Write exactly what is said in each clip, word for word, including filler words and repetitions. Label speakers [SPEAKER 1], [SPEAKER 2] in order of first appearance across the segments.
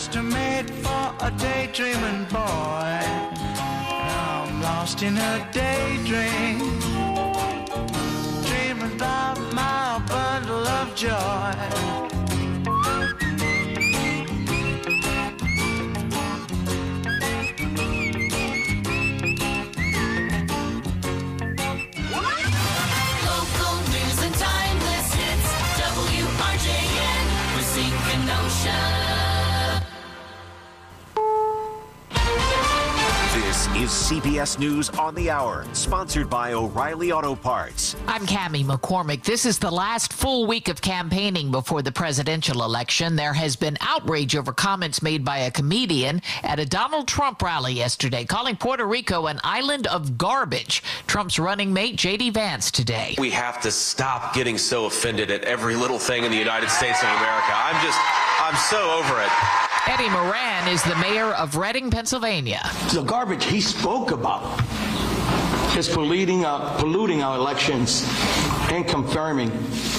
[SPEAKER 1] just made for a daydreaming boy. Now I'm lost in a daydream, dreaming about my bundle of joy.
[SPEAKER 2] This is C B S News on the Hour, sponsored by O'Reilly Auto Parts.
[SPEAKER 3] I'm Cammie McCormick. This is the last full week of campaigning before the presidential election. There has been outrage over comments made by a comedian at a Donald Trump rally yesterday, calling Puerto Rico an island of garbage. Trump's running mate, J D Vance, today.
[SPEAKER 4] We have to stop getting so offended at every little thing in the United States of America. I'm just, I'm so over it.
[SPEAKER 3] Eddie Moran is the mayor of Reading, Pennsylvania.
[SPEAKER 5] The garbage he spoke about is polluting, uh, polluting our elections and confirming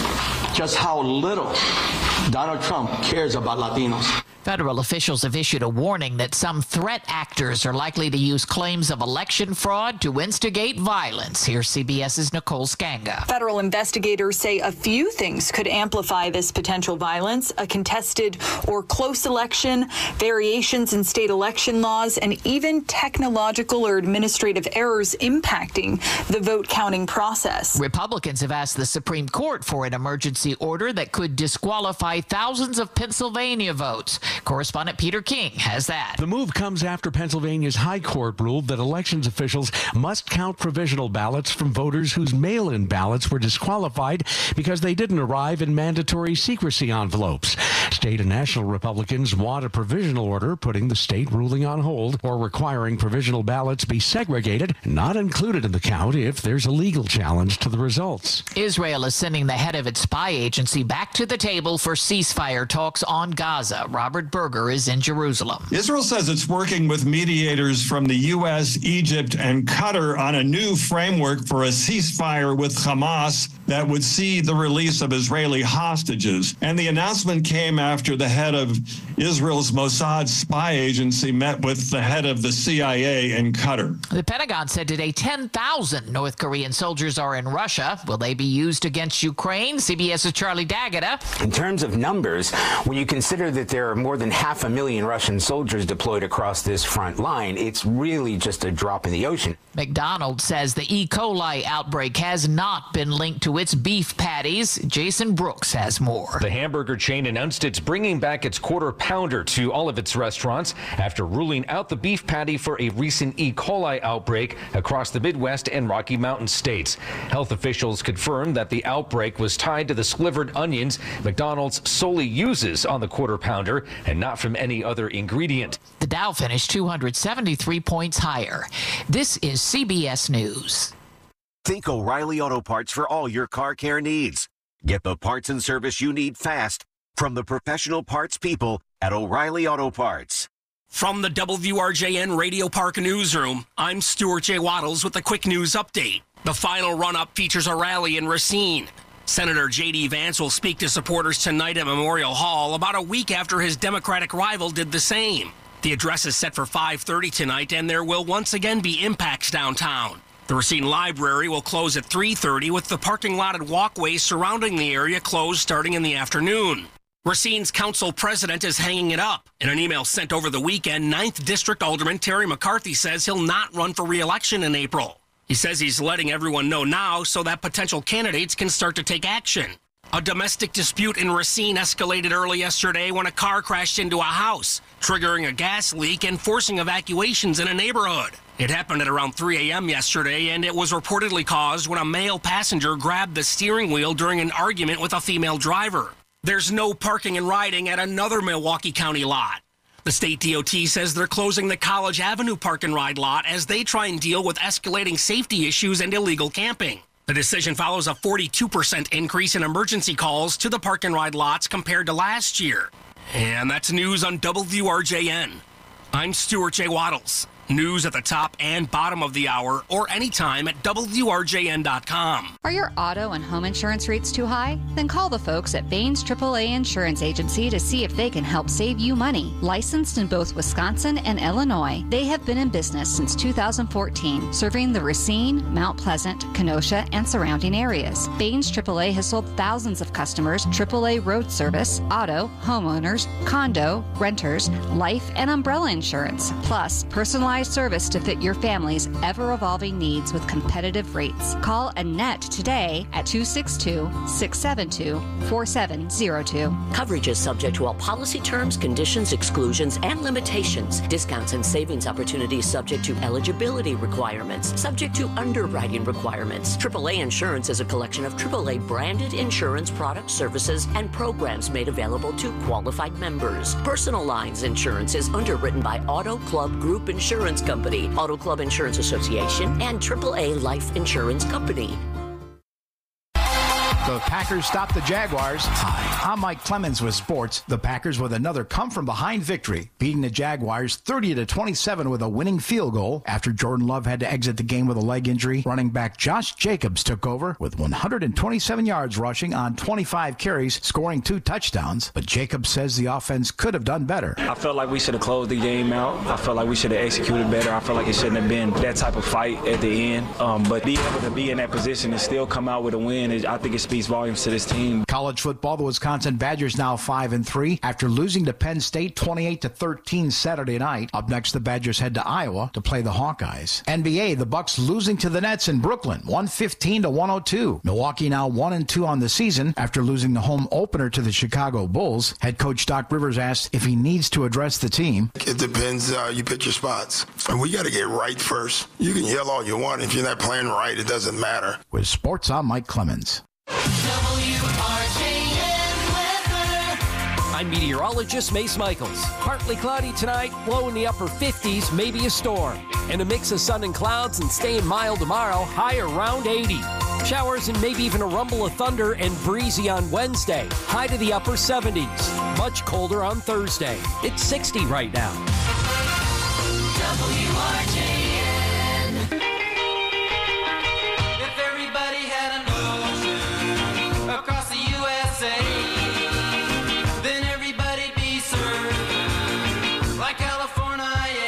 [SPEAKER 5] just how little Donald Trump cares about Latinos.
[SPEAKER 3] Federal officials have issued a warning that some threat actors are likely to use claims of election fraud to instigate violence. Here's CBS's Nicole Skanga.
[SPEAKER 6] Federal investigators say a few things could amplify this potential violence: a contested or close election, variations in state election laws, and even technological or administrative errors impacting the vote counting process.
[SPEAKER 3] Republicans have asked the Supreme Court for an emergency order that could disqualify thousands of Pennsylvania votes. Correspondent Peter King has that.
[SPEAKER 7] The move comes after Pennsylvania's High Court ruled that elections officials must count provisional ballots from voters whose mail-in ballots were disqualified because they didn't arrive in mandatory secrecy envelopes. State and national Republicans want a provisional order putting the state ruling on hold or requiring provisional ballots be segregated, not included in the count if there's a legal challenge to the results.
[SPEAKER 3] Israel is sending the head of its spy agency back to the table for ceasefire talks on Gaza. Robert Berger is in Jerusalem.
[SPEAKER 8] Israel says it's working with mediators from the U S, Egypt, and Qatar on a new framework for a ceasefire with Hamas that would see the release of Israeli hostages. And the announcement came after the head of Israel's Mossad spy agency met with the head of the C I A in Qatar.
[SPEAKER 3] The Pentagon said today ten thousand North Korean soldiers are in Russia. Will they be used against Ukraine? CBS's Charlie D'Agata.
[SPEAKER 9] In terms of numbers, when you consider that there are more than half a million Russian soldiers deployed across this front line, it's really just a drop in the ocean.
[SPEAKER 3] McDonald's says the E. coli outbreak has not been linked to its beef patties. Jason Brooks has more.
[SPEAKER 10] The hamburger chain announced it's bringing back its quarter pounder to all of its restaurants after ruling out the beef patty for a recent E. coli outbreak across the Midwest and Rocky Mountain states. Health officials confirmed that the outbreak was tied to the slivered onions McDonald's solely uses on the quarter pounder and not from any other ingredient.
[SPEAKER 3] The Dow finished two hundred seventy-three points higher. This is C B S News.
[SPEAKER 2] Think O'Reilly Auto Parts for all your car care needs. Get the parts and service you need fast from the professional parts people at O'Reilly Auto Parts.
[SPEAKER 11] From the W R J N Radio Park Newsroom, I'm Stuart J. Waddles with a quick news update. The final run-up features a rally in Racine. Senator J D Vance will speak to supporters tonight at Memorial Hall about a week after his Democratic rival did the same. The address is set for five thirty tonight, and there will once again be impacts downtown. The Racine Library will close at three thirty, with the parking lot and walkways surrounding the area closed starting in the afternoon. Racine's council president is hanging it up. In an email sent over the weekend, ninth District Alderman Terry McCarthy says he'll not run for re-election in April. He says he's letting everyone know now so that potential candidates can start to take action. A domestic dispute in Racine escalated early yesterday when a car crashed into a house, triggering a gas leak and forcing evacuations in a neighborhood. It happened at around three a.m. yesterday, and it was reportedly caused when a male passenger grabbed the steering wheel during an argument with a female driver. There's no parking and riding at another Milwaukee County lot. The state D O T says they're closing the College Avenue Park and Ride lot as they try and deal with escalating safety issues and illegal camping. The decision follows a forty-two percent increase in emergency calls to the park and ride lots compared to last year. And that's news on W R J N. I'm Stuart J. Waddles. News at the top and bottom of the hour or anytime at W R J N dot com.
[SPEAKER 12] Are your auto and home insurance rates too high? Then call the folks at Baines triple A Insurance Agency to see if they can help save you money. Licensed in both Wisconsin and Illinois, they have been in business since two thousand fourteen, serving the Racine, Mount Pleasant, Kenosha, and surrounding areas. Baines triple A has sold thousands of customers triple A road service, auto, homeowners, condo, renters, life, and umbrella insurance, plus personalized service to fit your family's ever-evolving needs with competitive rates. Call Annette today at two six two, six seven two, four seven zero two.
[SPEAKER 13] Coverage is subject to all policy terms, conditions, exclusions, and limitations. Discounts and savings opportunities subject to eligibility requirements, subject to underwriting requirements. triple A Insurance is a collection of triple A branded insurance products, services, and programs made available to qualified members. Personal Lines Insurance is underwritten by Auto Club Group Insurance Company, Auto Club Insurance Association, and triple A Life Insurance Company.
[SPEAKER 14] The Packers stopped the Jaguars. Hi, I'm Mike Clemens with sports. The Packers with another come-from-behind victory, beating the Jaguars thirty to twenty-seven with a winning field goal after Jordan Love had to exit the game with a leg injury. Running back Josh Jacobs took over with one hundred twenty-seven yards rushing on twenty-five carries, scoring two touchdowns. But Jacobs says the offense could have done better.
[SPEAKER 15] I felt like we should have closed the game out. I felt like we should have executed better. I felt like it shouldn't have been that type of fight at the end. Um, but being able to be in that position and still come out with a win, is, I think it speaks volumes to this team.
[SPEAKER 14] College football, the Wisconsin Badgers now five and three after losing to Penn State twenty-eight to thirteen Saturday night. Up next, the Badgers head to Iowa to play the Hawkeyes. N B A, the Bucks losing to the Nets in Brooklyn, one fifteen to one oh two. Milwaukee now one and two on the season after losing the home opener to the Chicago Bulls. Head coach Doc Rivers asked if he needs to address the team.
[SPEAKER 16] It depends. Uh, you pick your spots, and we got to get right first. You can yell all you want. If you're not playing right, it doesn't matter.
[SPEAKER 14] With sports, I'm Mike Clemens.
[SPEAKER 17] I'm meteorologist Mace Michaels. Partly cloudy tonight, low in the upper fifties, maybe a storm. And a mix of sun and clouds and staying mild tomorrow, high around eighty. Showers and maybe even a rumble of thunder and breezy on Wednesday, high to the upper seventies. Much colder on Thursday. It's sixty right now.
[SPEAKER 1] W R J N. If everybody had an ocean across the U S A, then everybody'd be served like California.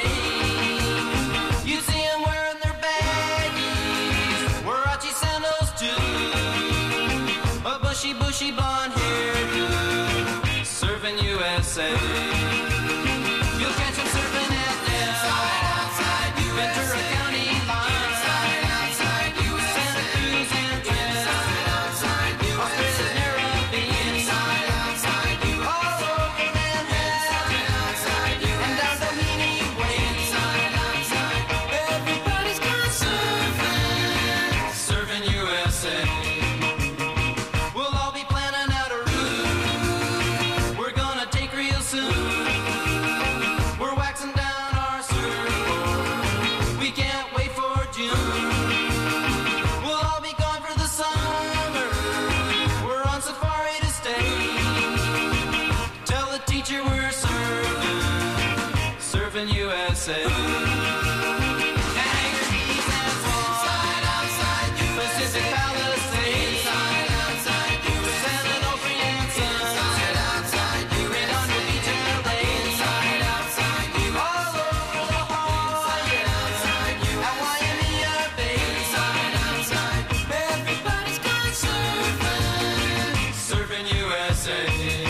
[SPEAKER 1] You see them wearing their baggies, Warachi sandals too, a bushy, bushy blonde hairdo, serving U S A. You'll catch them serving at Inside, outside, Ventura County line. Inside, outside, Santa Cruz and Inside, outside, Australia's Caribbean. Inside, outside, all over Manhattan. Inside, and down Doheny Way. Inside, outside, everybody's got surfing, serving U S A. We'll all be planning out a route we're gonna take real soon. We're waxing down our surfboard. We can't wait for June. We'll all be gone for the summer. We're on safari to stay. Tell the teacher we're surfing, surfing U S A. Hangar Keys and Swan, Pacific Palisades, San Onofre and Sun, Redondo Beach and L A, all over La Jolla, at Waimea Bay. Everybody's gone surfing, surfing U S A.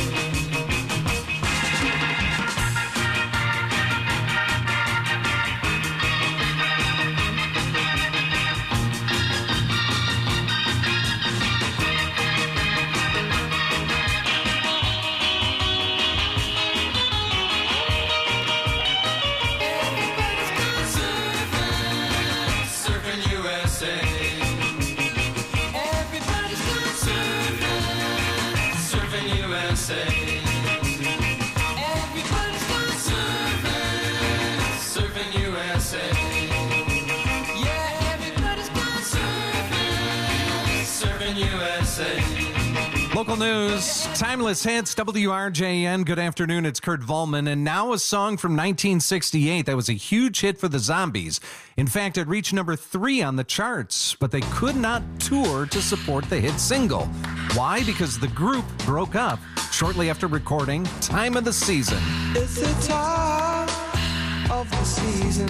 [SPEAKER 18] Local news, Timeless Hits, W R J N. Good afternoon, it's Kurt Volman. And now a song from nineteen sixty-eight that was a huge hit for the Zombies. In fact, it reached number three on the charts, but they could not tour to support the hit single. Why? Because the group broke up shortly after recording Time of the Season.
[SPEAKER 19] It's the time of the season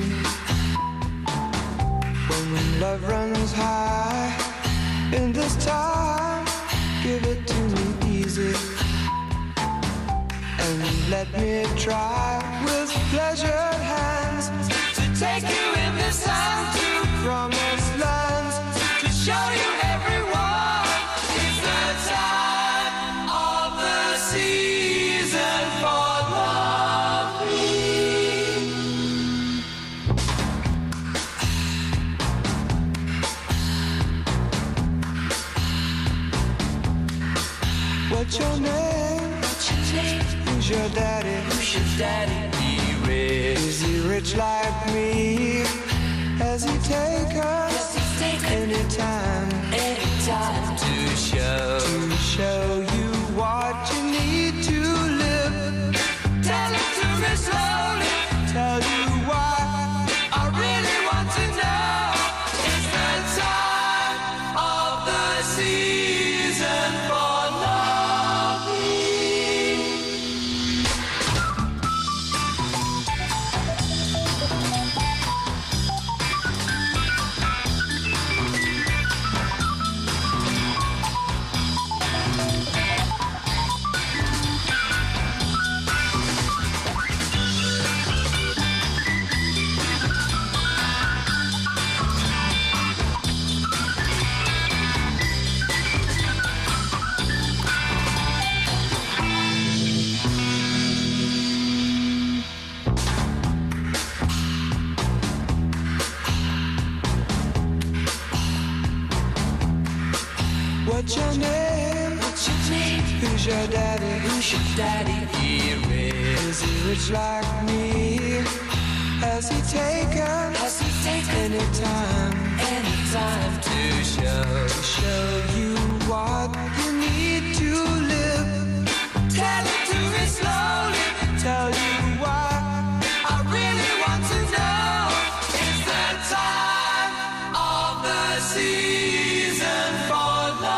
[SPEAKER 19] when love runs high. In this time, give it to me easy and let me try with pleasured hands to take you in this time to promised lands, to show you everyone it's the time of the season for loving. What's your name? What's your name? Who's your daddy? Who's your daddy? He rich. Is he rich like me? Has he take us anytime? Anytime to show to show you what you need to live. Tell it to me slowly. Tell you why I really want to know. It's the time of the season for What's your name? What's your name? Who's your daddy? Who's your daddy? He rich. Is he rich like me? Has he taken? Has he taken anytime? Anytime to show to show you what you need to live. Tell it to me slowly. Tell you why I really want to know. It's the time of the season for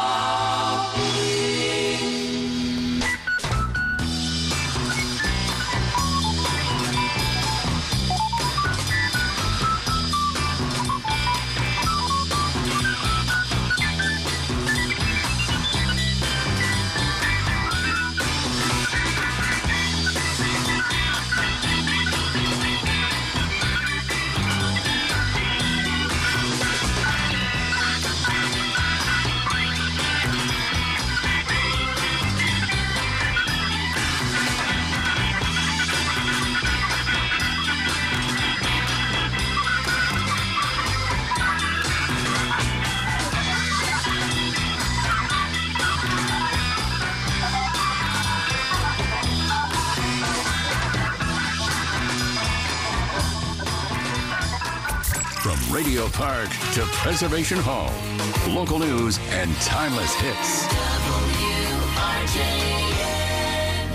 [SPEAKER 20] Radio Park to Preservation Hall. Local news and timeless hits.
[SPEAKER 19] W R J N.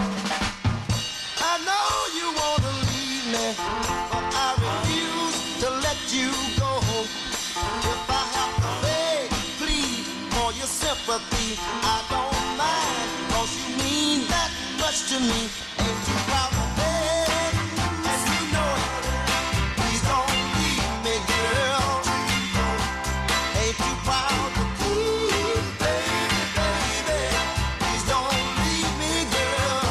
[SPEAKER 19] I know you want to leave me, but I refuse to let you go. If I have to beg, plead for your sympathy, I don't mind, 'cause you mean that much to me. Ain't you proud to beg? And you know it. Please don't leave me, girl. Ain't you proud to plead, baby, baby? Please don't leave me, girl.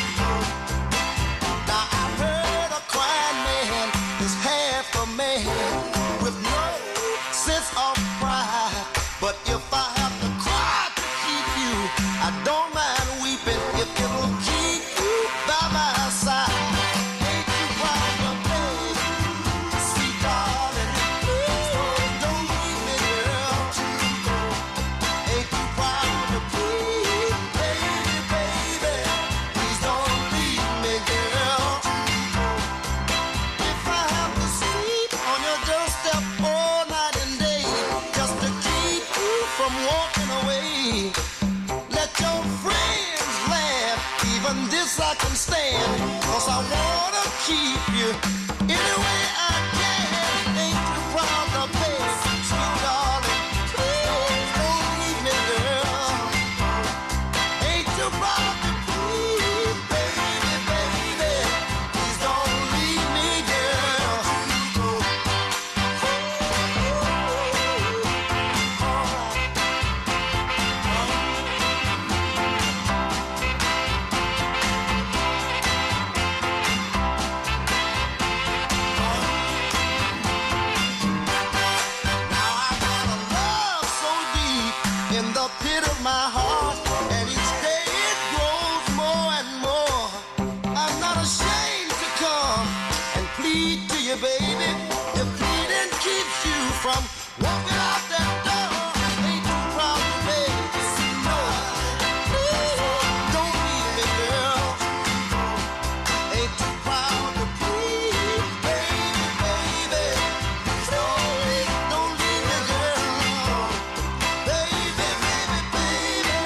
[SPEAKER 19] Now I heard a crying man is half a man with no sense of pride. But if I have to cry to keep you, I don't mind weeping if it'll keep you keep you any way I can. Ain't too proud to pay, sweet darling. Please don't leave me, girl. Ain't too proud to please, baby, baby. Please don't leave me, girl. In the pit of my heart, and each day it grows more and more. I'm not ashamed to come and plead to you, baby. If pleading keeps you from walking out that door, ain't too proud to beg. No, please don't leave me, girl. Ain't too proud to plead, baby, baby. Don't leave, don't leave me, girl. Baby, baby, baby,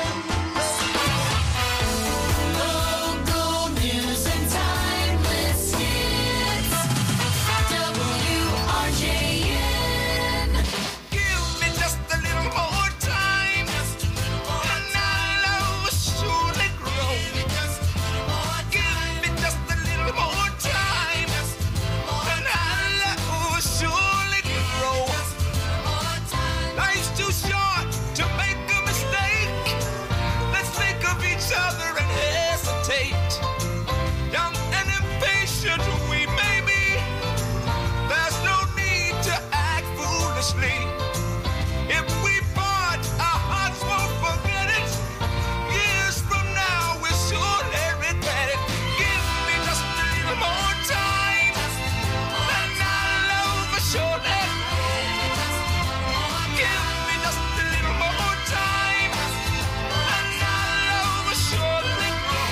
[SPEAKER 1] Local news and timeless hits. W R J N.
[SPEAKER 19] give me just a little more time, and I'll surely grow. Give me just a little more time, and I'll surely grow. Life's too short to make a mistake. Let's think of each other and hesitate. Young and impatient we may be. There's no need to act foolishly. If we part, our hearts won't forget it. Years from now, we'll surely regret it. Give me just a little more time, and I'll love surely. Give me just a little more time, and I'll love surely grow.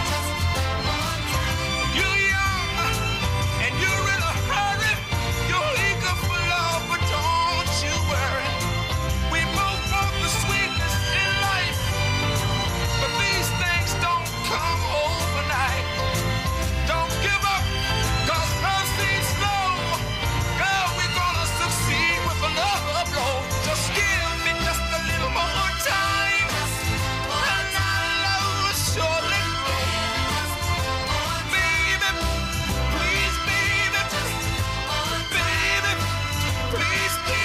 [SPEAKER 19] You're young, and you're in a hurry. You're eager for love, but don't you worry. We both want the sweetness in life, but these things don't come overnight. Don't give up, 'cause mercy's slow. Girl, we're gonna succeed with another blow. Just give me just a little more time, and I'll surely grow. Baby, please, baby, baby, please, baby.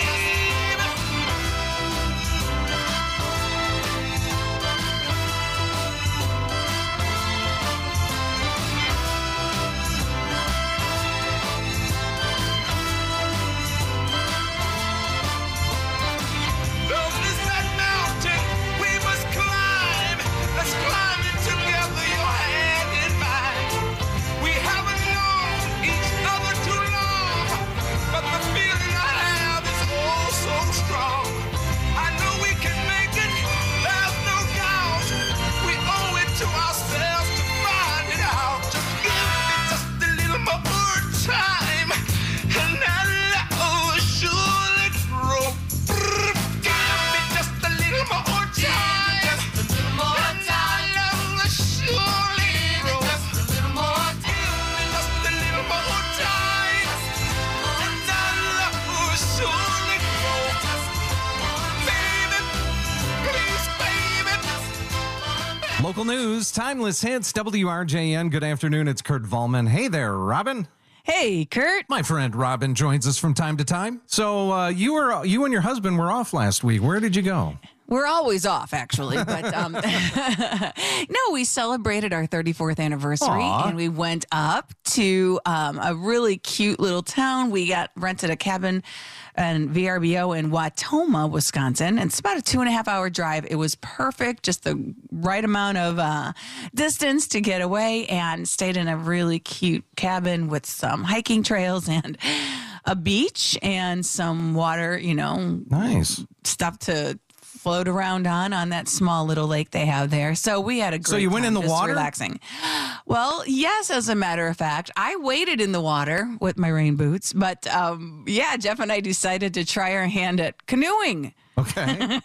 [SPEAKER 19] Love is that mountain we must climb. Let's climb it together, your hand in mine. We haven't known each other too long, but the feeling I have is oh so strong. I know we can make it, there's no doubt. We owe it to ourselves to find it out. Just give me just a little more time, and I'll surely grow. Give me just a little more time, and I'll surely grow. Give me just a little more time, and I'll surely grow. Baby, please, baby.
[SPEAKER 18] Local news, timeless hits, W R J N. Good afternoon. It's Kurt Volman. Hey there, Robin.
[SPEAKER 21] Hey, Kurt.
[SPEAKER 18] My friend Robin joins us from time to time. So uh, you were you and your husband were off last week. Where did you go?
[SPEAKER 21] We're always off, actually. But um, no, we celebrated our thirty-fourth anniversary,
[SPEAKER 18] Aw.
[SPEAKER 21] and we went up to um, a really cute little town. We got rented a cabin and V R B O in Watoma, Wisconsin. And it's about a two and a half hour drive. It was perfect, just the right amount of uh, distance to get away, and stayed in a really cute cabin with some hiking trails and a beach and some water, you know,
[SPEAKER 18] nice
[SPEAKER 21] stuff to float around on on that small little lake they have there. So we had a great
[SPEAKER 18] So you went
[SPEAKER 21] time
[SPEAKER 18] in the
[SPEAKER 21] just
[SPEAKER 18] water?
[SPEAKER 21] relaxing. Well, yes, as a matter of fact, I waded in the water with my rain boots, but um, yeah, Jeff and I decided to try our hand at canoeing.
[SPEAKER 18] Okay.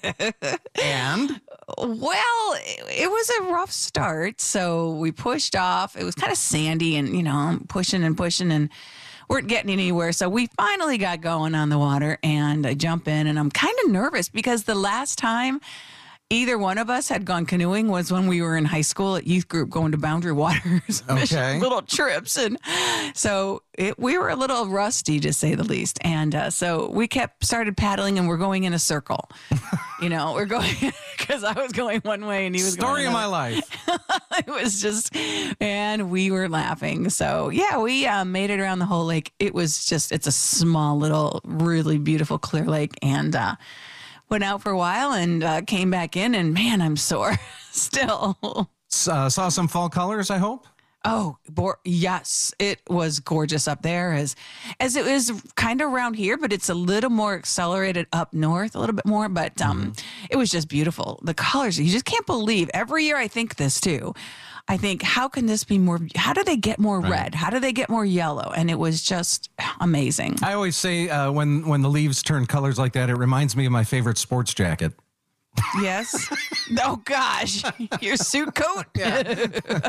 [SPEAKER 18] And?
[SPEAKER 21] Well, it, it was a rough start. So we pushed off. It was kind of sandy and, you know, pushing and pushing and weren't getting anywhere. So we finally got going on the water and I jump in and I'm kind of nervous because the last time either one of us had gone canoeing was when we were in high school at youth group going to Boundary Waters,
[SPEAKER 18] okay.
[SPEAKER 21] little trips. And so it, we were a little rusty, to say the least. And uh, so we kept started paddling and we're going in a circle. You know, we're going because I was going one way and he was
[SPEAKER 18] Story
[SPEAKER 21] going
[SPEAKER 18] of my life.
[SPEAKER 21] It was just, and we were laughing. So yeah, we uh, made it around the whole lake. It was just, it's a small little, really beautiful clear lake. And, uh, went out for a while and uh, came back in, and man, I'm sore still.
[SPEAKER 18] Uh, saw some fall colors, I hope.
[SPEAKER 21] Oh, bo- yes, it was gorgeous up there, as as it was kind of around here, but it's a little more accelerated up north, a little bit more. But um, mm. it was just beautiful. The colors, you just can't believe. Every year, I think this too. I think, how can this be more? How do they get more
[SPEAKER 18] right.
[SPEAKER 21] red? How do they get more yellow? And it was just amazing.
[SPEAKER 18] I always say uh, when when the leaves turn colors like that, it reminds me of my favorite sports jacket.
[SPEAKER 21] Yes. Oh gosh, your suit coat.
[SPEAKER 18] Yeah.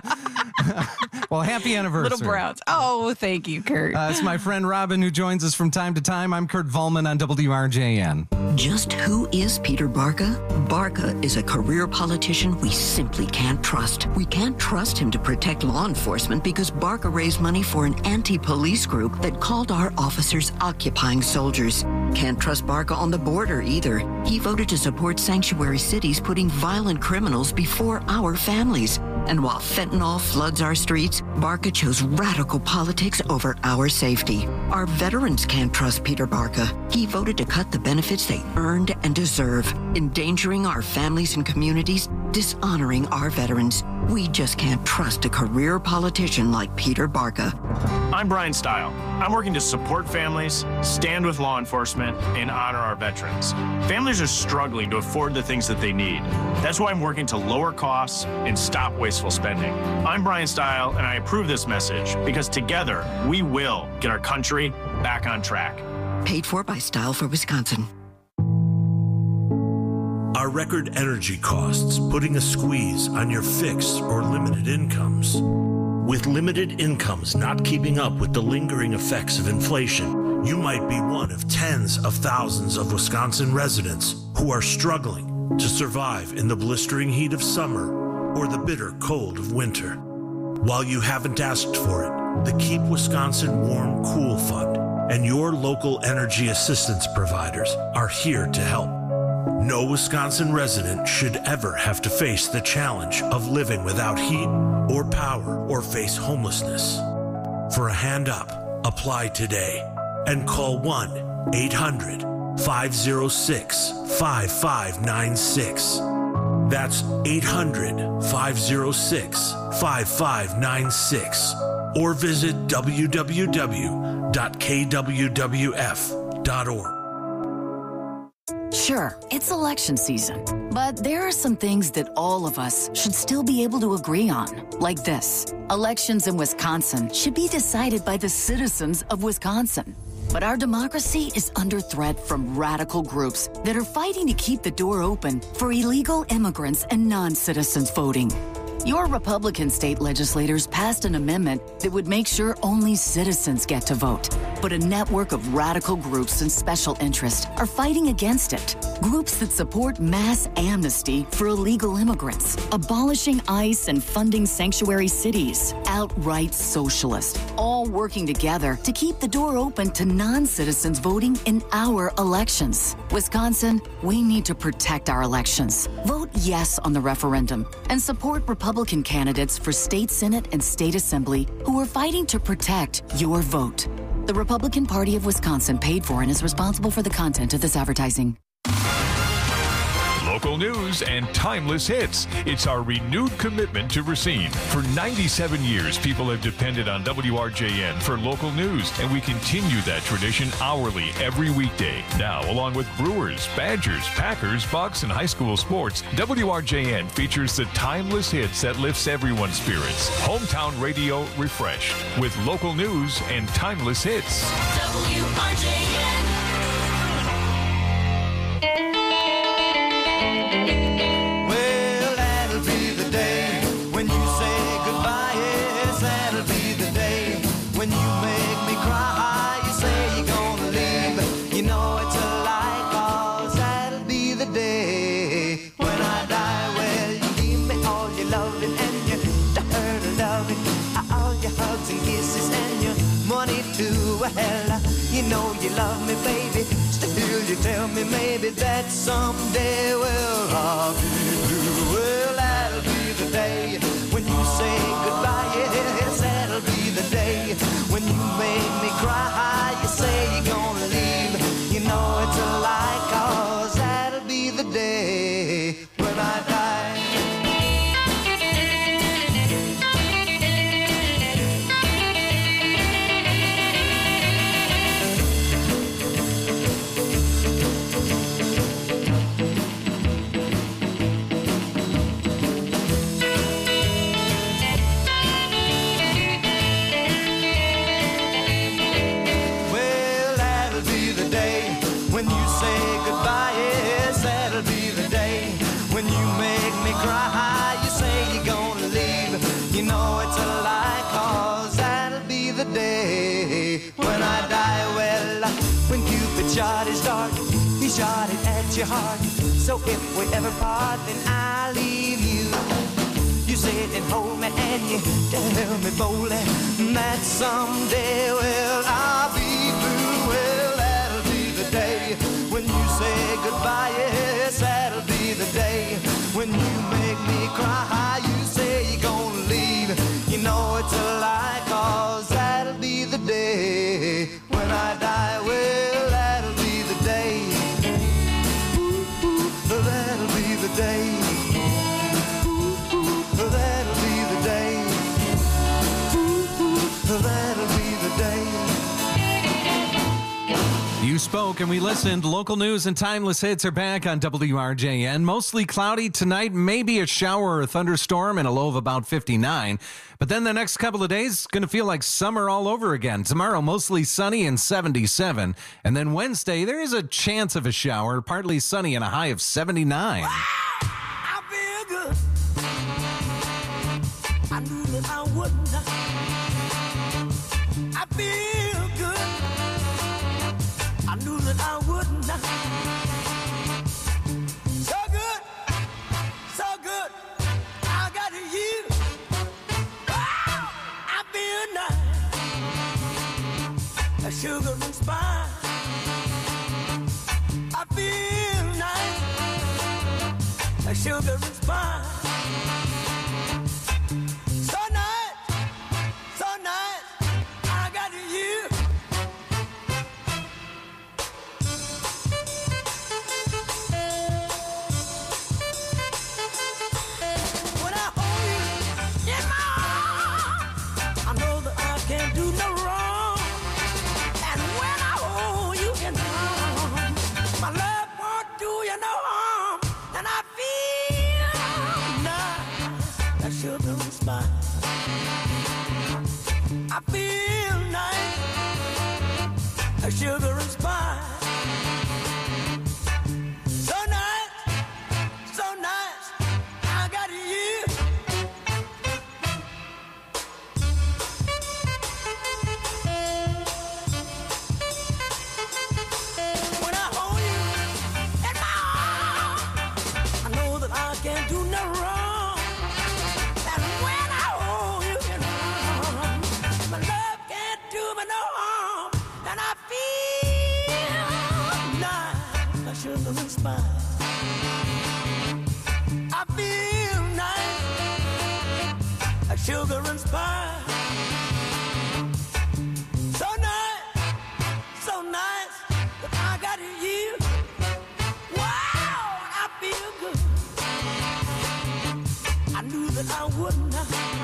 [SPEAKER 18] Well, happy anniversary,
[SPEAKER 21] Little Browns. Oh, thank you, Kurt.
[SPEAKER 18] Uh, it's my friend Robin who joins us from time to time. I'm Kurt Volman on W R J N.
[SPEAKER 4] Just who is Peter Barca? Barca is a career politician we simply can't trust. We can't trust him to protect law enforcement because Barca raised money for an anti-police group that called our officers occupying soldiers. Can't trust Barca on the border either. He voted to support sanctuary cities putting violent criminals before our families. And while fentanyl floods our streets, Barca chose radical politics over our safety. Our veterans can't trust Peter Barca. He voted to cut the benefits they earned and deserve, endangering our families and communities, dishonoring our veterans. We just can't trust a career politician like Peter Barca.
[SPEAKER 22] I'm Brian Stile. I'm working to support families, stand with law enforcement, and honor our veterans. Families are struggling to afford the things that they need. That's why I'm working to lower costs and stop wasteful spending. I'm Brian Stile, and I approve this message because together we will get our country back on track.
[SPEAKER 4] Paid for by Style for Wisconsin.
[SPEAKER 23] Are record energy costs putting a squeeze on your fixed or limited incomes? With limited incomes not keeping up with the lingering effects of inflation, you might be one of tens of thousands of Wisconsin residents who are struggling to survive in the blistering heat of summer or the bitter cold of winter. While you haven't asked for it, the Keep Wisconsin Warm Cool Fund and your local energy assistance providers are here to help. No Wisconsin resident should ever have to face the challenge of living without heat or power or face homelessness. For a hand up, apply today and call one eight hundred five oh six five five nine six. That's eight hundred five oh six five five nine six or visit w w w dot k w w f dot org.
[SPEAKER 24] Sure, it's election season, but there are some things that all of us should still be able to agree on, like this. Elections in Wisconsin should be decided by the citizens of Wisconsin. But our democracy is under threat from radical groups that are fighting to keep the door open for illegal immigrants and non-citizens voting. Your Republican state legislators passed an amendment that would make sure only citizens get to vote. But a network of radical groups and special interests are fighting against it. Groups that support mass amnesty for illegal immigrants, abolishing ICE and funding sanctuary cities, outright socialist, all working together to keep the door open to non-citizens voting in our elections. Wisconsin, we need to protect our elections. Vote yes on the referendum and support Republican Republican candidates for state Senate and state assembly who are fighting to protect your vote. The Republican Party of Wisconsin paid for and is responsible for the content of this advertising.
[SPEAKER 25] Local news and timeless hits. It's our renewed commitment to Racine. For ninety-seven years, people have depended on W R J N for local news, and we continue that tradition hourly every weekday. Now, along with Brewers, Badgers, Packers, Bucks, and high school sports, W R J N features the timeless hits that lifts everyone's spirits. Hometown radio refreshed with local news and timeless hits.
[SPEAKER 19] W R J N.
[SPEAKER 1] When you make me cry, you say you're gonna leave. You know it's a lie, cause that'll be the day. When I die, well, you give me all your loving and your dirty loving, all your hugs and kisses and your money too. Well, you know you love me, baby. Still you tell me maybe that someday, well, I'll be blue. Well, that'll be the day when you say goodbye. Yes, that'll be the day when you make me cry. You say you're gonna leave. You know it's a lie, cause that'll be the day when I die. Shot his dart, he shot it at your heart. So if we ever part, then I'll leave you. You sit and hold me and you tell me boldly that someday, well, I'll be through. Well, that'll be the day when you say goodbye. Yes, that'll be the day when you make me cry. You say you're gonna leave. You know it's a lie, cause that'll be the day when I die. Well, that'll be the day. Ooh, ooh, that'll be the day. Ooh, ooh, that'll be the day. Ooh, ooh, that'll be the day.
[SPEAKER 18] You spoke and we listened. Local news and timeless hits are back on W R J N. Mostly cloudy tonight, maybe a shower or a thunderstorm and a low of about fifty-nine. But then the next couple of days, going to feel like summer all over again. Tomorrow, mostly sunny and seventy-seven. And then Wednesday, there is a chance of a shower, partly sunny and a high of seventy-nine.
[SPEAKER 19] Wow, I feel good. I knew that I wouldn't. I feel good. I knew that I wouldn't. So good, so good. I got you. Wow, I feel nice. A sugar and spice. I feel nice. A sugar and spice. So nice, so nice. I got you. Can't do no wrong. And when I hold you in my arms, my love won't do you no harm. And I feel nice, that sugar and spice. I feel nice, that sugar and spice. So nice, so nice, I got you. Can't do no wrong. And when I hold you in my arms, my love can't do me no harm. And I feel nice, like sugar and spice. I feel nice, like sugar and spice. So nice, so nice, that I got you. Wow, I feel good. I knew that I wouldn't.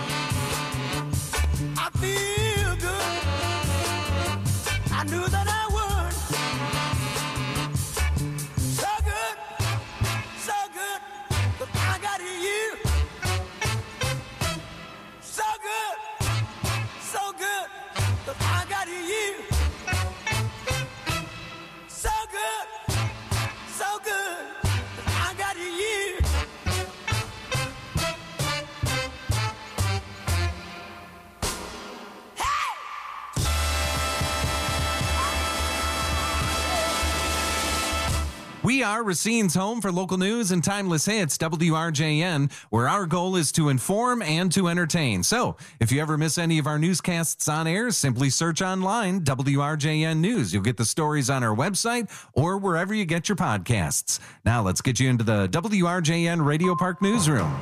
[SPEAKER 19] I feel good. I knew that I would. So good, so good, but I got you. So good, so good, but I got you. So good, so good, but I got you.
[SPEAKER 18] We are Racine's home for local news and timeless hits, W R J N, where our goal is to inform and to entertain. So if you ever miss any of our newscasts on air, simply search online, W R J N News. You'll get the stories on our website or wherever you get your podcasts. Now let's get you into the W R J N Radio Park newsroom.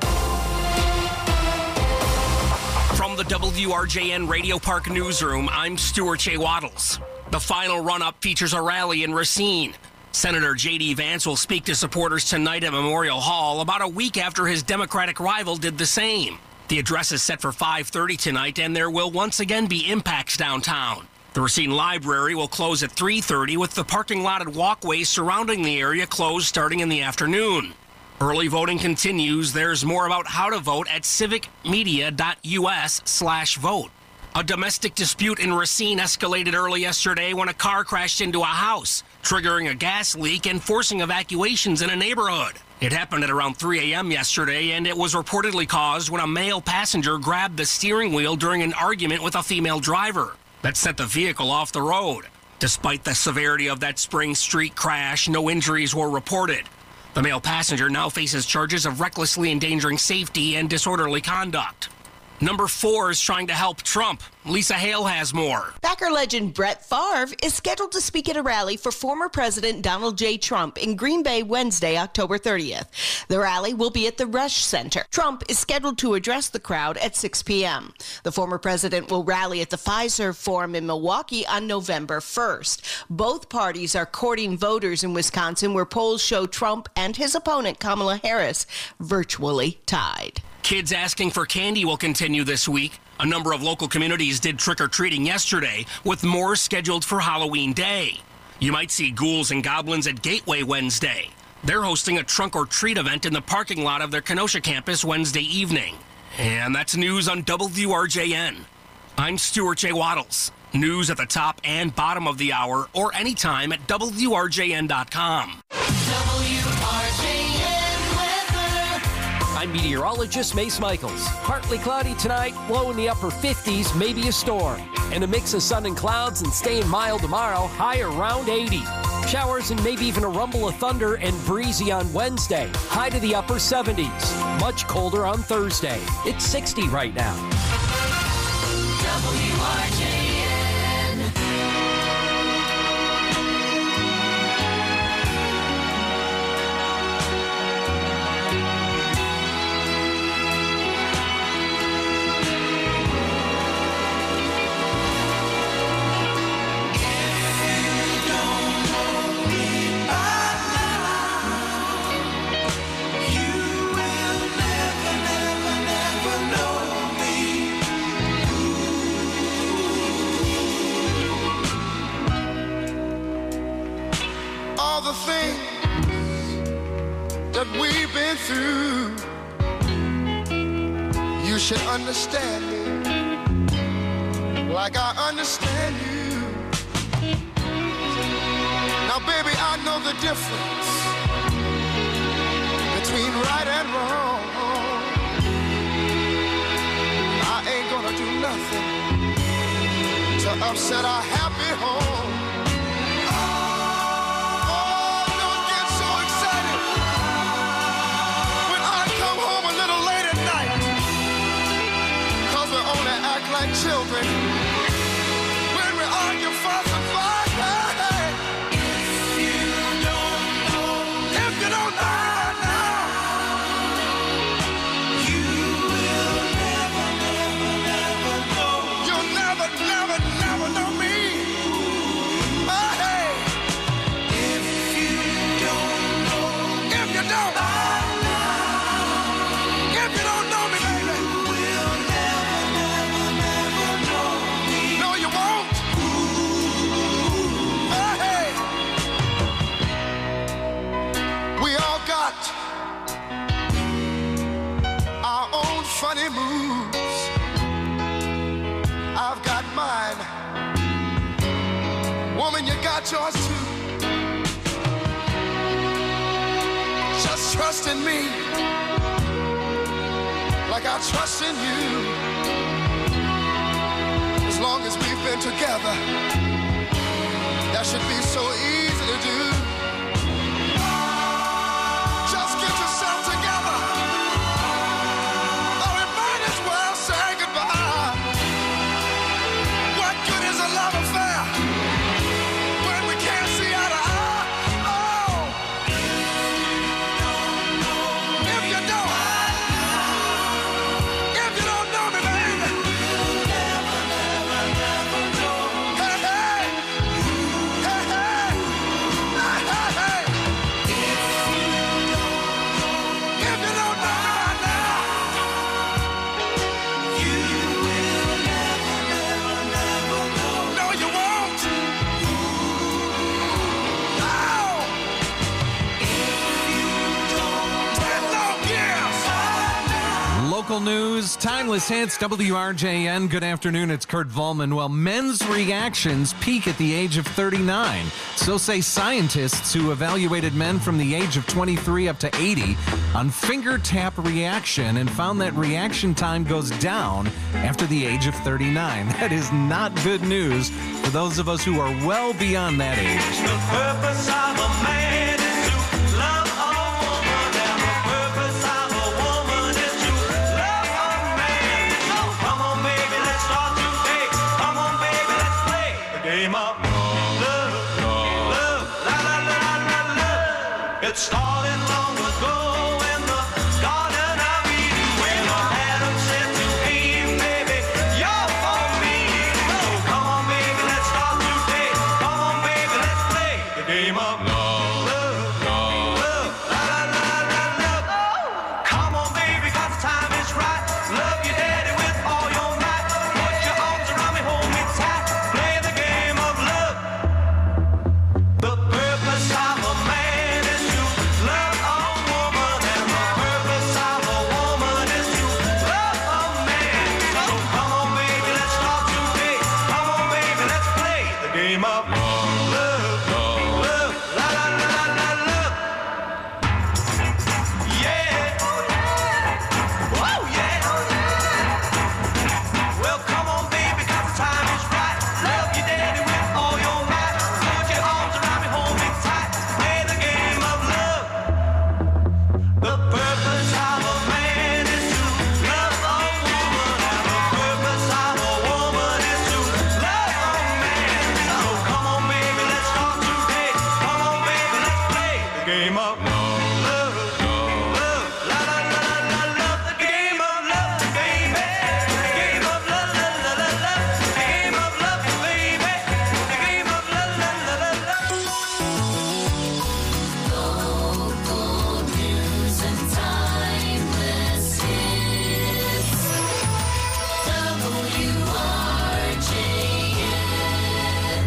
[SPEAKER 11] From the W R J N Radio Park newsroom, I'm Stuart J. Waddles. The final run-up features a rally in Racine. Senator J D. Vance will speak to supporters tonight at Memorial Hall about a week after his Democratic rival did the same. The address is set for five thirty tonight, and there will once again be impacts downtown. The Racine Library will close at three thirty, with the parking lot and walkways surrounding the area closed starting in the afternoon. Early voting continues. There's more about how to vote at civicmedia.us slash vote. A domestic dispute in Racine escalated early yesterday when a car crashed into a house, triggering a gas leak and forcing evacuations in a neighborhood. It happened at around three a.m. yesterday, and it was reportedly caused when a male passenger grabbed the steering wheel during an argument with a female driver. That sent the vehicle off the road. Despite the severity of that Spring Street crash, no injuries were reported. The male passenger now faces charges of recklessly endangering safety and disorderly conduct. Number four is trying to help Trump. Lisa Hale has more.
[SPEAKER 5] Packer legend Brett Favre is scheduled to speak at a rally for former President Donald J. Trump in Green Bay Wednesday, October thirtieth. The rally will be at the Rush Center. Trump is scheduled to address the crowd at six p.m. The former president will rally at the Pfizer Forum in Milwaukee on November first. Both parties are courting voters in Wisconsin, where polls show Trump and his opponent Kamala Harris virtually tied.
[SPEAKER 11] Kids asking for candy will continue this week. A number of local communities did trick-or-treating yesterday, with more scheduled for Halloween Day. You might see ghouls and goblins at Gateway Wednesday. They're hosting a trunk-or-treat event in the parking lot of their Kenosha campus Wednesday evening. And that's news on W R J N. I'm Stuart J. Waddles. News at the top and bottom of the hour, or anytime at W R J N dot com.
[SPEAKER 19] W R J N.
[SPEAKER 17] I'm meteorologist Mace Michaels. Partly cloudy tonight, low in the upper fifties, maybe a storm. And a mix of sun and clouds and staying mild tomorrow, high around eighty. Showers and maybe even a rumble of thunder and breezy on Wednesday, high to the upper seventies. Much colder on Thursday. It's sixty right now.
[SPEAKER 19] W R J N.
[SPEAKER 6] The things that we've been through, you should understand me like I understand you. Now baby, I know the difference between right and wrong. I ain't gonna do nothing to upset our happy home. Like children, when we argue, fuss and fight. Hey, if you don't know, if you don't know now, you will never, never, never know. You'll never, never, never know me. Oh, hey, if you don't know, if you don't, if you don't know me, baby. Funny moves, I've got mine. Woman, you got yours too. Just trust in me like I trust in you. As long as we've been together, that should be so easy to do.
[SPEAKER 18] Local news, timeless hits, W R J N. Good afternoon, it's Kurt Volman. Well, men's reactions peak at the age of thirty-nine. So say scientists who evaluated men from the age of twenty-three up to eighty on finger tap reaction and found that reaction time goes down after the age of thirty-nine. That is not good news for those of us who are well beyond that age.
[SPEAKER 6] The purpose of a man is to love a woman, and the purpose of a woman is to love a man. So come on, baby, let's start today. Come on, baby, let's play the game of love, love, la la la la la. It started long ago in the Garden of Eden when Adam said to Eve, baby, you're for me. So come on, baby, let's start today. Come on, baby, let's play the game of love, love, love, la la la la love. Come on, baby, 'cause the time is right. Love your daddy with all your might. Put your arms around me, hold me tight. Play the game of love. The purpose of a man is to love a woman, and the purpose of a woman is to love a man. So come on, baby, let's start today. Come on, baby, let's play the game of love, love, love, la la la la love. Yeah, oh yeah. Well, come on, baby, 'cause the time is right. Love your daddy with all your might. Put your arms around me, hold me tight. Play the game of love. The purpose of a man is to love a woman, and the purpose of a woman is to love a man. So come on, baby, let's start today. Come on, baby, let's play the game of love, love, love, la la la la love. The game of love, baby. The game of love, la la la la. The game of love, baby. The game of love, la la la la.
[SPEAKER 19] Local news and timeless hits. W R J N.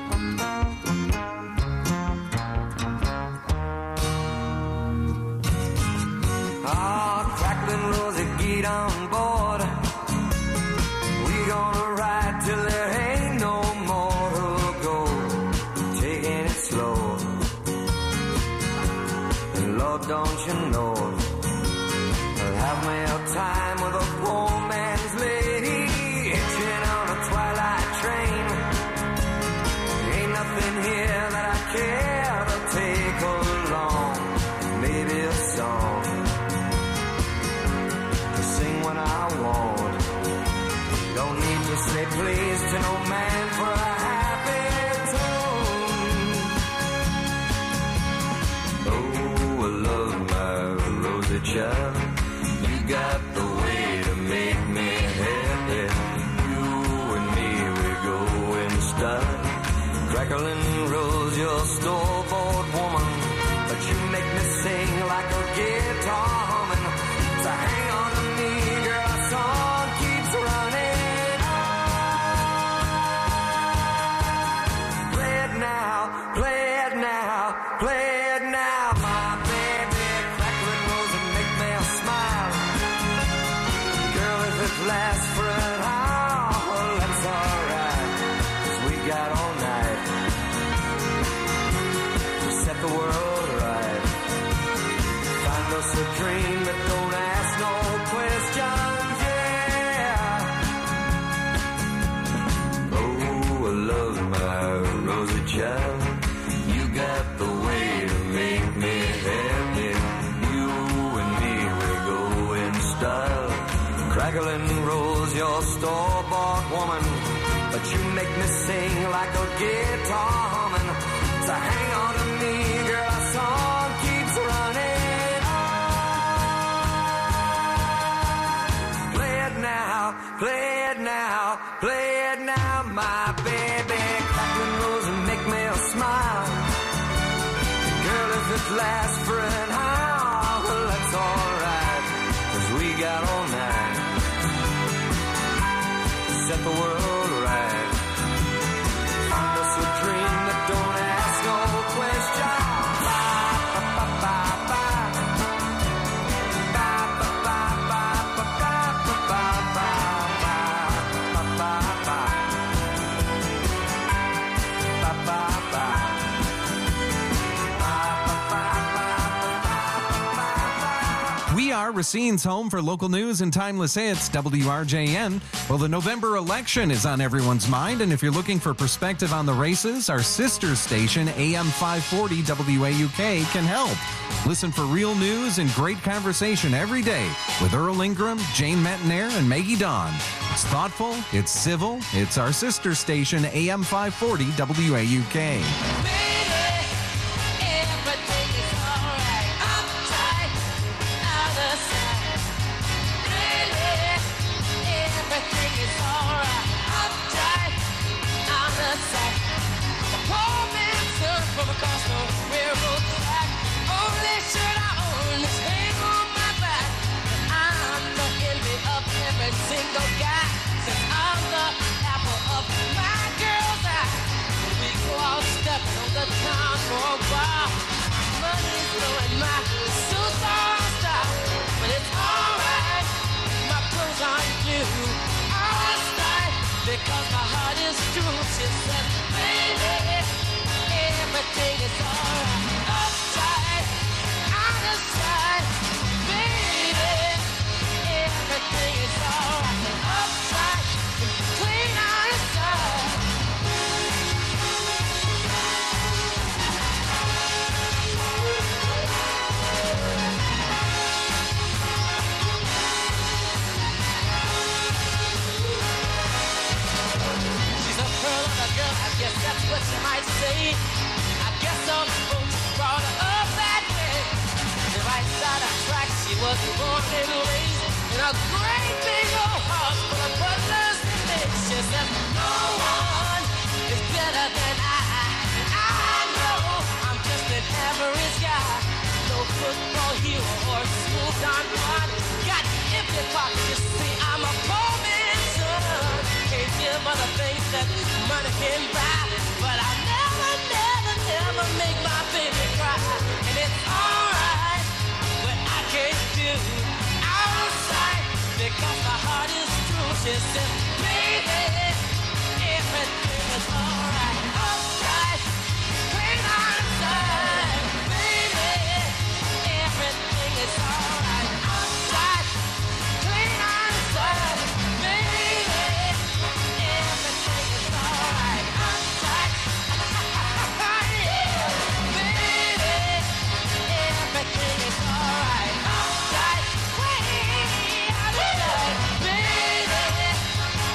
[SPEAKER 3] Ah, crackling Rosie, get on board. We gonna ride till there ain't no more to go. Taking it slow. And Lord, don't you know, I'll have me a time with a poor man's lady, hitching on a twilight train. Ain't nothing here that I care to take along. Maybe a song to sing when I want. Don't need to say please to no man for a happy tune. Oh, I love my Rosie child. You got the way to make me happy. You and me, we go in style. Crackling Rose, your store-bought woman, but you make me sing like a guitar humming. So hang on to me, girl, our song keeps running on. Play it now, play it now, play it now, my baby. Crackling Rose and make me smile. Girl, if it lasts for an hour, well, that's alright, 'cause we got all night to set the world right. Find us a dream that don't ask no questions, yeah. Oh, I love my Rosie child. You got the way to make me happy. You and me, we go in style. Crackling Rose, your store-bought woman, but you make me sing like a guitar humming. So hang on to me, girl, our song keeps running on. Play it now, play it now, play it now, my baby. Crackling Rose and make me smile. Girl, if it lasts for an hour, well, that's alright, 'cause we got all night to set the world right. Find us a dream that don't ask no question. Bye, bye, bye, bye, bye. Bye, bye, bye, bye, bye, bye.
[SPEAKER 18] We are Racine's home for local news and timeless hits, W R J N. Well, the November election is on everyone's mind, and if you're looking for perspective on the races, our sister station, A M five forty W A U K, can help. Listen for real news and great conversation every day with Earl Ingram, Jane Mettenair, and Maggie Dawn. It's thoughtful, it's civil, it's our sister station, A M five forty W A U K.
[SPEAKER 6] Because my heart is true, she said, baby, everything is alright. Upside, out of sight, baby, everything is alright. Upside, clean out of sight. I guess that's what you might say. I guess some folks brought her up that way. The right side of track, she was born and raised in a great big old house full of butlers and maids. She says, no one is better than I. And I know I'm just an average guy. No football hero or smooth Don Juan. Got empty pockets, you see, I'm a poor man's son. Can't give other things that money can buy, but I never, never, never make my baby cry. And it's alright, but I can't do outside because my heart is true. She says, baby, everything is alright. Outside, clean outside, baby, everything is alright. Outside, clean outside, baby, everything is alright. Outside, yeah, baby, everything is alright. Outside, way outside, baby,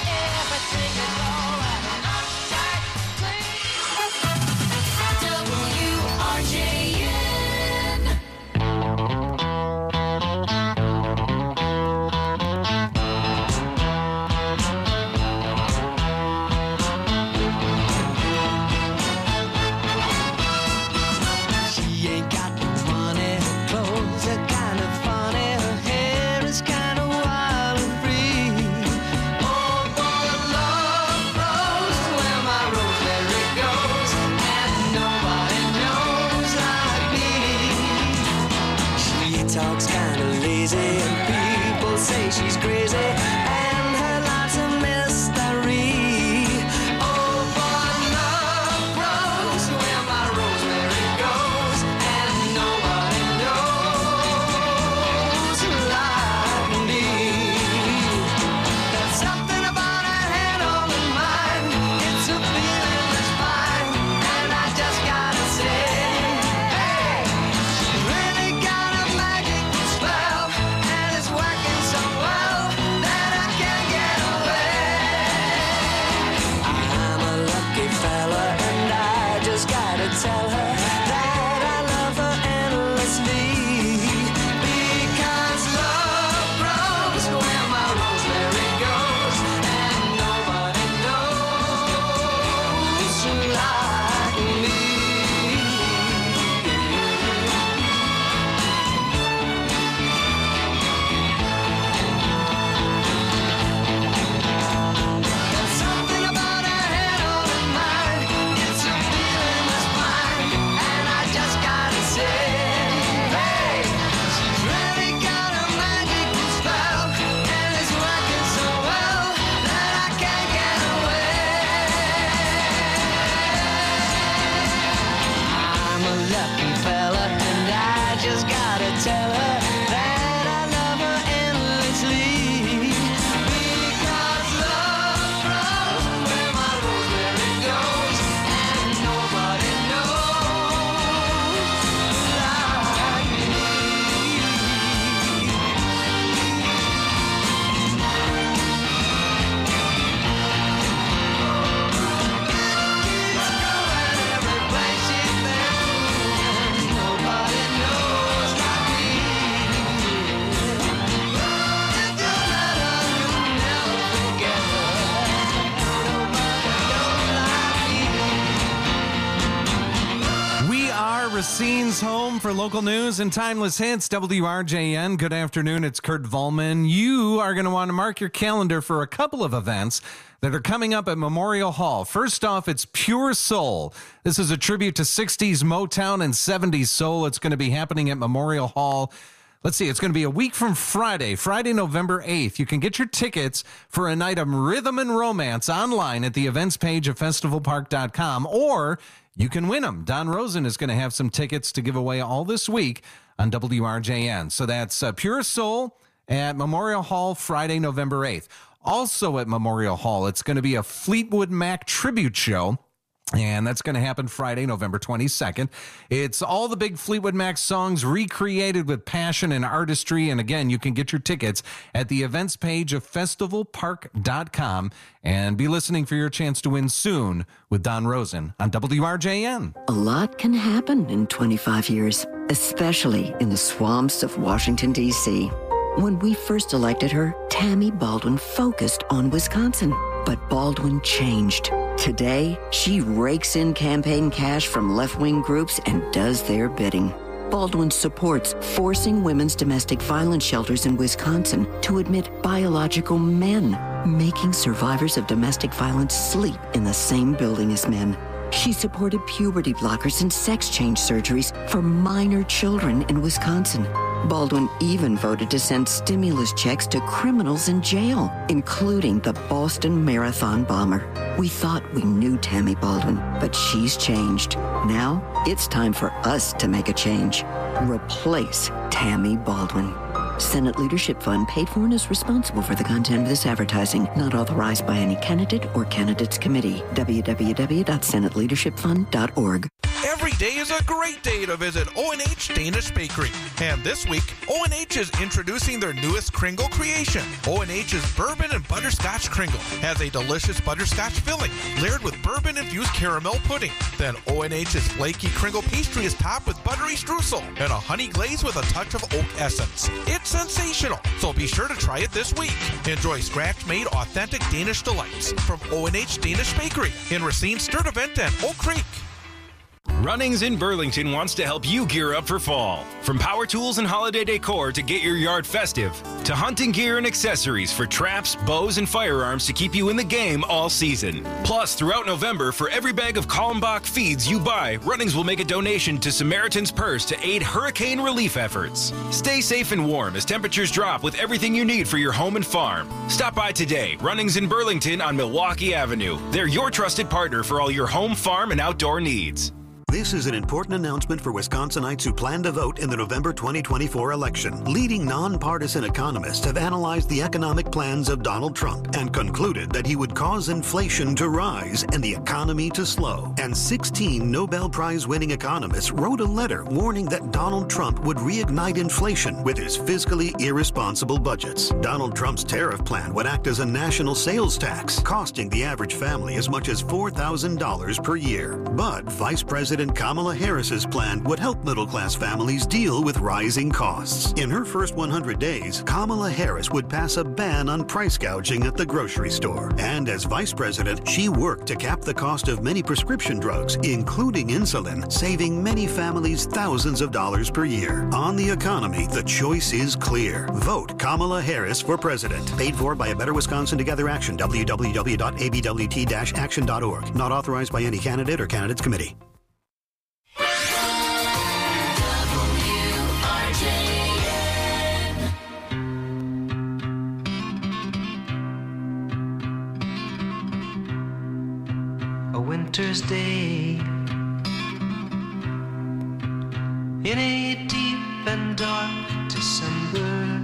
[SPEAKER 18] Racine's home for local news and timeless hits. W R J N. Good afternoon. It's Kurt Volman. You are going to want to mark your calendar for a couple of events that are coming up at Memorial Hall. First off, it's Pure Soul. This is a tribute to sixties Motown and seventies soul. It's going to be happening at Memorial Hall. Let's see, it's going to be a week from Friday, Friday, November eighth. You can get your tickets for a night of rhythm and romance online at the events page of festival park dot com, or you can win them. Don Rosen is going to have some tickets to give away all this week on W R J N. So that's uh, Pure Soul at Memorial Hall, Friday, November eighth. Also at Memorial Hall, it's going to be a Fleetwood Mac tribute show. And that's going to happen Friday, November twenty-second. It's all the big Fleetwood Mac songs recreated with passion and artistry. And again, you can get your tickets at the events page of festival park dot com. And be listening for your chance to win soon with Don Rosen on W R J N.
[SPEAKER 4] A lot can happen in twenty-five years, especially in the swamps of Washington, D C When we first elected her, Tammy Baldwin focused on Wisconsin. But Baldwin changed. Today, she rakes in campaign cash from left-wing groups and does their bidding. Baldwin supports forcing women's domestic violence shelters in Wisconsin to admit biological men, making survivors of domestic violence sleep in the same building as men. She supported puberty blockers and sex change surgeries for minor children in Wisconsin. Baldwin even voted to send stimulus checks to criminals in jail, including the Boston Marathon bomber. We thought we knew Tammy Baldwin, but she's changed. Now it's time for us to make a change. Replace Tammy Baldwin. Senate Leadership Fund paid for and is responsible for the content of this advertising, not authorized by any candidate or candidates committee. w w w dot senate leadership fund dot org.
[SPEAKER 2] Every day is a great day to visit O and H Danish Bakery. And this week, O and H is introducing their newest Kringle creation. O and H's Bourbon and Butterscotch Kringle has a delicious butterscotch filling layered with bourbon-infused caramel pudding. Then O and H's flaky Kringle pastry is topped with buttery streusel and a honey glaze with a touch of oak essence. It's sensational, so be sure to try it this week. Enjoy scratch-made authentic Danish delights from O and H Danish Bakery in Racine, Sturtevant, and Oak Creek.
[SPEAKER 7] Runnings in Burlington wants to help you gear up for fall. From power tools and holiday decor to get your yard festive, to hunting gear and accessories for traps, bows, and firearms to keep you in the game all season. Plus, throughout November, for every bag of Kalmbach feeds you buy, Runnings will make a donation to Samaritan's Purse to aid hurricane relief efforts. Stay safe and warm as temperatures drop with everything you need for your home and farm. Stop by today, Runnings in Burlington on Milwaukee Avenue. They're your trusted partner for all your home, farm, and outdoor needs.
[SPEAKER 8] This is an important announcement for Wisconsinites who plan to vote in the November twenty twenty-four election. Leading nonpartisan economists have analyzed the economic plans of Donald Trump and concluded that he would cause inflation to rise and the economy to slow. And sixteen Nobel Prize-winning economists wrote a letter warning that Donald Trump would reignite inflation with his fiscally irresponsible budgets. Donald Trump's tariff plan would act as a national sales tax, costing the average family as much as four thousand dollars per year. But Vice President Kamala Harris's plan would help middle-class families deal with rising costs. In her first one hundred days, Kamala Harris would pass a ban on price gouging at the grocery store. And as vice president, she worked to cap the cost of many prescription drugs, including insulin, saving many families thousands of dollars per year. On the economy, the choice is clear. Vote Kamala Harris for president. Paid for by A Better Wisconsin Together Action, w w w dot a b w t dash action dot org. Not authorized by any candidate or candidates committee.
[SPEAKER 19] Winter's day in a deep and dark December,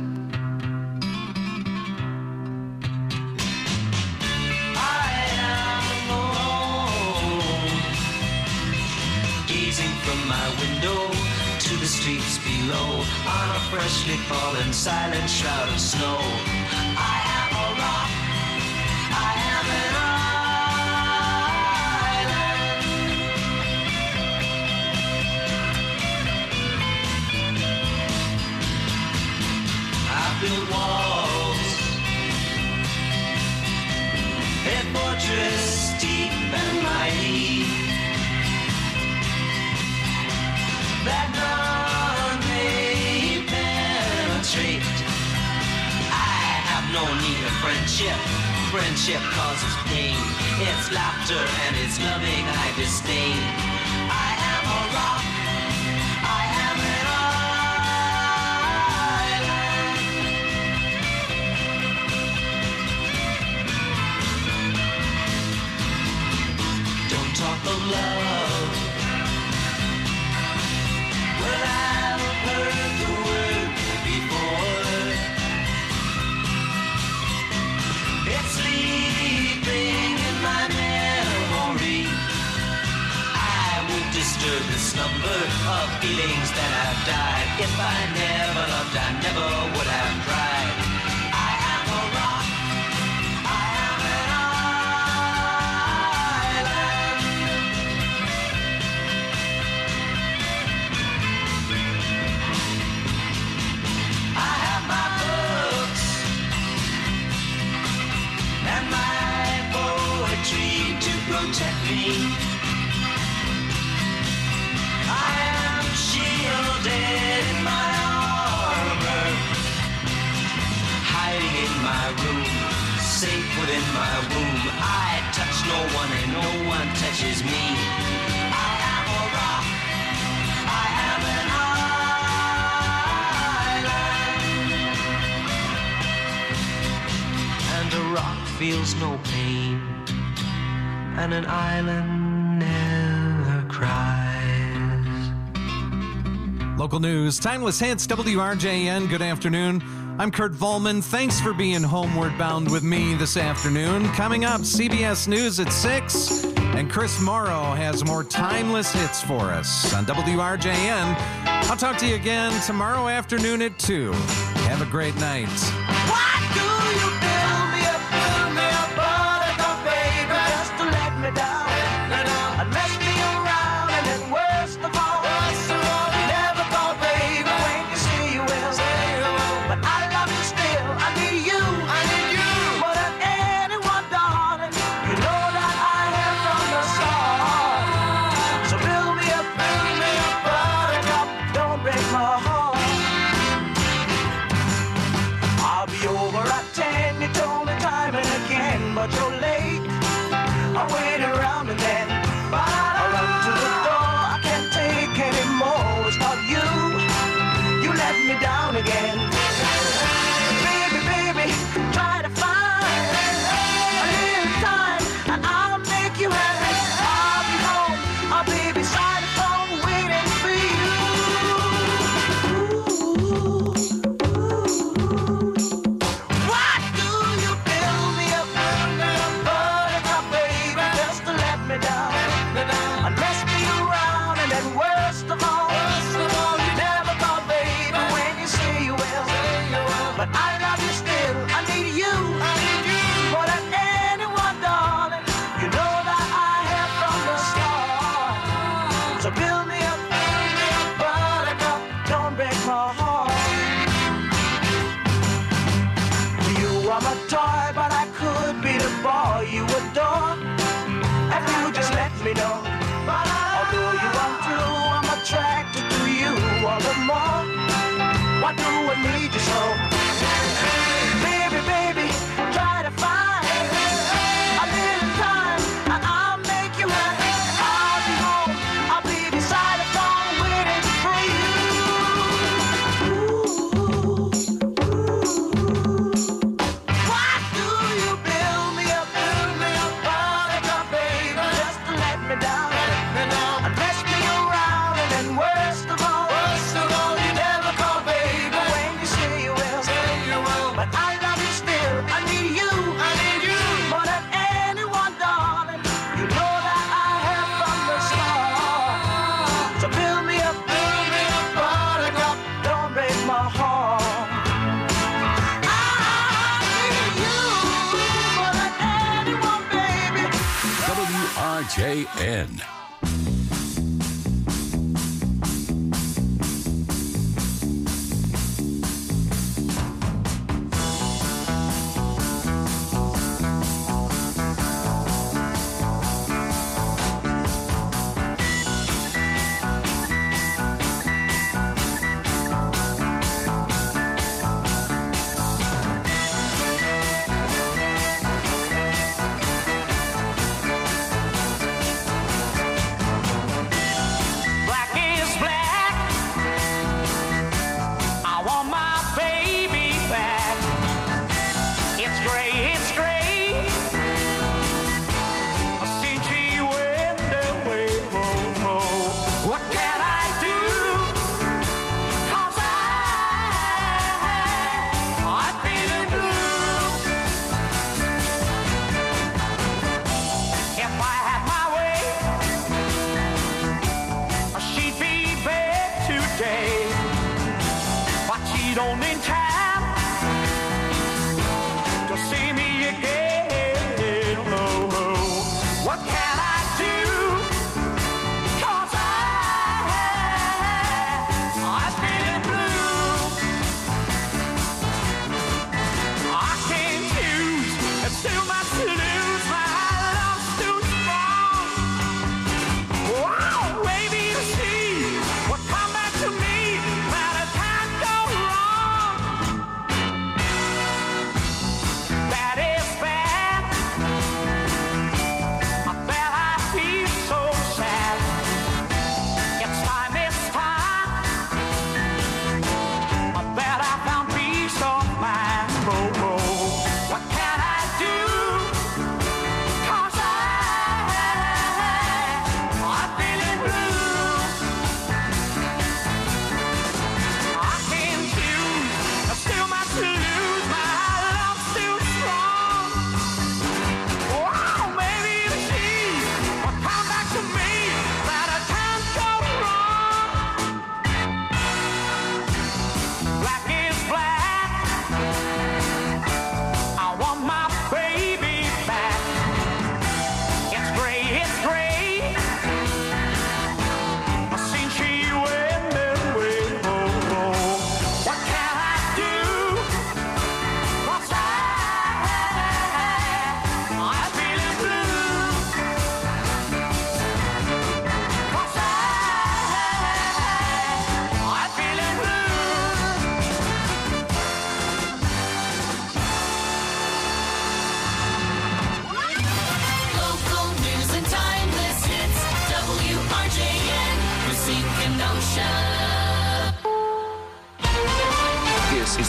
[SPEAKER 19] I am alone, gazing from my window to the streets below on a freshly fallen silent shroud of snow. I am a rock, I am an rock. Build walls, a fortress deep and mighty.
[SPEAKER 1] no need of friendship. Friendship causes pain. It's laughter and it's loving I disdain. I am a rock. I am an island. Don't talk of love. Well, I've heard the word before. It's sleeping in my memory. I won't disturb the slumber of feelings that have died. If I never loved, I never would have tried. I am a rock. I am an island. I have my books and my poetry to protect me. I am shielded in my armor, hiding in my room, safe within my womb. I touch no one and no one touches me. I am a rock. I am an island. And a rock feels no pain, and an island never cries.
[SPEAKER 18] Local news, Timeless Hits, W R J N. Good afternoon. I'm Kurt Volman. Thanks for being homeward bound with me this afternoon. Coming up, C B S News at six, and Chris Morrow has more Timeless Hits for us on W R J N. I'll talk to you again tomorrow afternoon at two. Have a great night.
[SPEAKER 6] Why do you build me up, build me up, buttercup, baby, just to let me down, and mess me around, and then worst of all, you never call, baby, when you say you will, but I love you still, I need you, I need you, more than anyone, darling, you know that I am from the start, so build me up, build me up, buttercup, don't break my heart. I'll be over at ten, you told me time and again, but you're late. I wait around and then I run to the door. I can't take anymore. It's not you. You let me down again. Baby, baby, try to find a little time and I'll make you happy. I'll be home. I'll be beside the phone waiting for you. Why do you build me up, build me up, buttercup, baby, just to let me down, and mess me around, and then worst of all, you never call, baby, when you say you will, but I love you still, I need you, more than anyone, darling, you know that I have from the start, so build me up, build me up, buttercup, don't break my heart. You are my toy, but I could be the boy you adore. If you just let me know. Although you are true, I'm attracted to you all the more. Why do I need you so? Baby, baby, try to find a little time and I'll make you happy. I'll be home, I'll be beside the phone waiting for you. Why do you build me up, build me up, buttercup, baby, just to let me down, and mess me around, and then worst of all, you never call, baby, when you say you will, but I love you still, I need you, more than anyone, darling, you know that I have from the start, so build me up, build me up, buttercup, don't break my heart.
[SPEAKER 20] W R J N.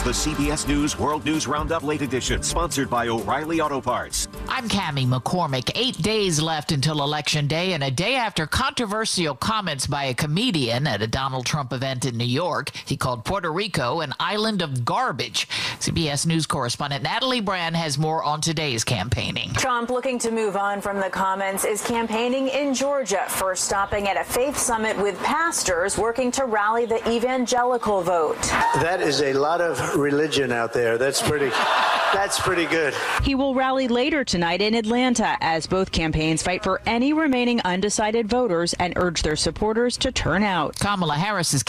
[SPEAKER 9] is the C B S News World News Roundup Late Edition, sponsored by O'Reilly Auto Parts.
[SPEAKER 10] I'm Cammie McCormick. Eight days left until Election Day, and a day after controversial comments by a comedian at a Donald Trump event in New York. He called Puerto Rico an island of garbage. C B S News correspondent Natalie Brand has more on today's campaigning.
[SPEAKER 12] Trump, looking to move on from the comments, is campaigning in Georgia, first stopping at a faith summit with pastors working to rally the evangelical vote.
[SPEAKER 13] That is a lot of religion out there. That's pretty, that's pretty good.
[SPEAKER 12] He will rally later tonight in Atlanta as both campaigns fight for any remaining undecided voters and urge their supporters to turn out.
[SPEAKER 10] Kamala Harris is